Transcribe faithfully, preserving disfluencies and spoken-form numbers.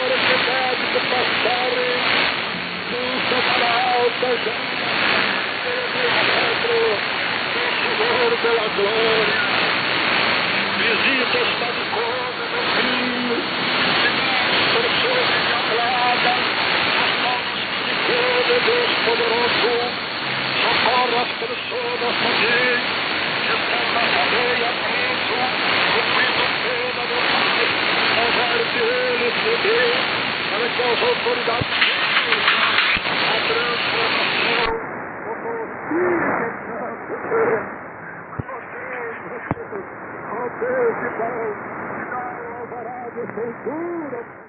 hora de médico passarem luta para alta já o Senhor pela glória visita está de coma no frio pessoas enjauladas as mãos de coma Deus poderoso socorre as pessoas também que estão na cadeia preso cumprindo pena meu Pai averte eles meu Deus para que as autoridades a transformação como o Espírito Santo Deus, ó Deus de Deus, que dá o alvará de feitura